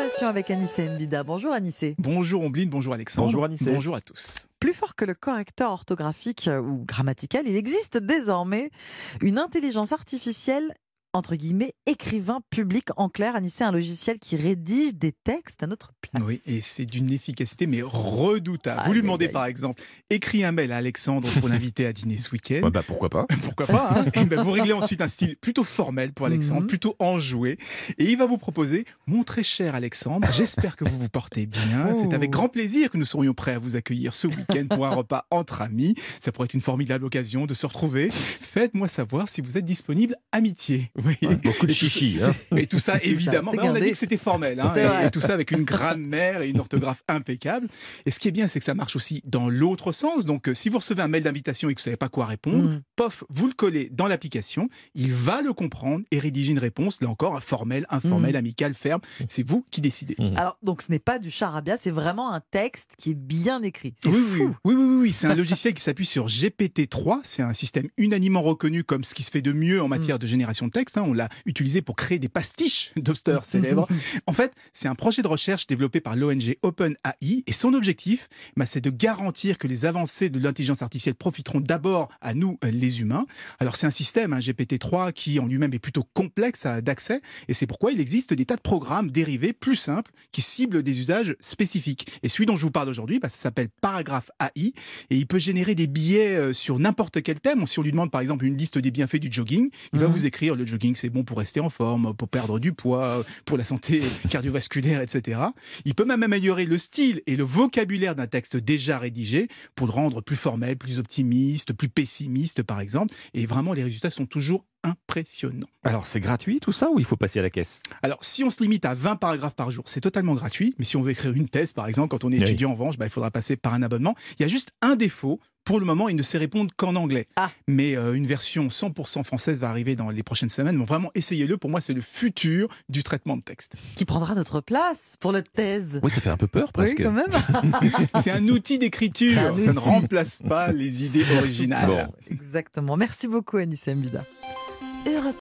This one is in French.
Formation avec Anissé Mbida. Bonjour Anissé. Bonjour Ombline, bonjour Alexandre. Bonjour Anissé. Bonjour à tous. Plus fort que le correcteur orthographique ou grammatical, il existe désormais une intelligence artificielle entre guillemets, écrivain public. En clair, Anissé, un logiciel qui rédige des textes à notre place. Oui, et c'est d'une efficacité mais redoutable. Vous lui demandez par exemple, écris un mail à Alexandre pour l'inviter à dîner ce week-end. Ouais, pourquoi pas. Pourquoi pas, hein. Et vous réglez ensuite un style plutôt formel pour Alexandre, plutôt enjoué. Et il va vous proposer, mon très cher Alexandre, j'espère que vous vous portez bien. C'est avec grand plaisir que nous serions prêts à vous accueillir ce week-end pour un repas entre amis. Ça pourrait être une formidable occasion de se retrouver. Faites-moi savoir si vous êtes disponible amitié. Vous voyez, beaucoup de chichi. Et tout ça, évidemment, ça, on a dit que c'était formel. Hein, et tout ça avec une grammaire et une orthographe impeccable. Et ce qui est bien, c'est que ça marche aussi dans l'autre sens. Donc, si vous recevez un mail d'invitation et que vous ne savez pas quoi répondre, pof, vous le collez dans l'application. Il va le comprendre et rédiger une réponse, là encore, formelle, informelle, amicale, ferme. C'est vous qui décidez. Alors, donc, ce n'est pas du charabia, c'est vraiment un texte qui est bien écrit. C'est oui, fou. Oui. C'est un logiciel qui s'appuie sur GPT-3. C'est un système unanimement reconnu comme ce qui se fait de mieux en matière de génération de texte. On l'a utilisé pour créer des pastiches d'auteurs célèbres. En fait, c'est un projet de recherche développé par l'ONG OpenAI et son objectif, c'est de garantir que les avancées de l'intelligence artificielle profiteront d'abord à nous, les humains. Alors c'est un système, GPT-3, qui en lui-même est plutôt complexe d'accès et c'est pourquoi il existe des tas de programmes dérivés plus simples qui ciblent des usages spécifiques. Et celui dont je vous parle aujourd'hui, ça s'appelle Paragraph AI et il peut générer des billets sur n'importe quel thème. Si on lui demande par exemple une liste des bienfaits du jogging, il va vous écrire le jogging c'est bon pour rester en forme, pour perdre du poids, pour la santé cardiovasculaire, etc. Il peut même améliorer le style et le vocabulaire d'un texte déjà rédigé pour le rendre plus formel, plus optimiste, plus pessimiste par exemple. Et vraiment, les résultats sont toujours impressionnants. Alors, c'est gratuit tout ça ou il faut passer à la caisse? Alors, si on se limite à 20 paragraphes par jour, c'est totalement gratuit. Mais si on veut écrire une thèse, par exemple, quand on est étudiant en revanche, il faudra passer par un abonnement. Il y a juste un défaut. Pour le moment, il ne sait répondre qu'en anglais. Mais une version 100% française va arriver dans les prochaines semaines. Donc vraiment, essayez-le. Pour moi, c'est le futur du traitement de texte. Qui prendra notre place pour notre thèse. Oui, ça fait un peu peur presque. Oui, quand même. C'est un outil d'écriture. Ça ne remplace pas les idées originales. Exactement. Merci beaucoup, Anissé Mbida.